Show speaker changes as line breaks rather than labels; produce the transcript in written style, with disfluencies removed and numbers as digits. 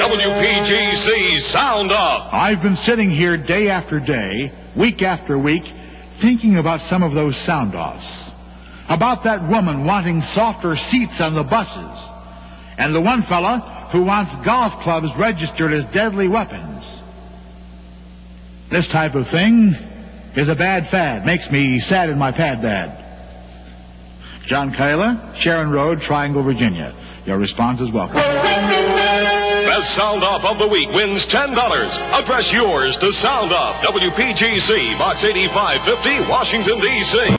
WPGC Sound Off.
I've been sitting here day after day, week after week, thinking about some of those sound-offs. About that woman wanting softer seats on the buses, and the one fella who wants golf clubs registered as deadly weapons. This type of thing is a bad fad. Makes me sad in my pad dad. John Kayla, Sharon Road, Triangle, Virginia. Your response is welcome.
Best Sound Off of the Week wins $10. Address yours to Sound Off, WPGC, Box 8550, Washington, D.C.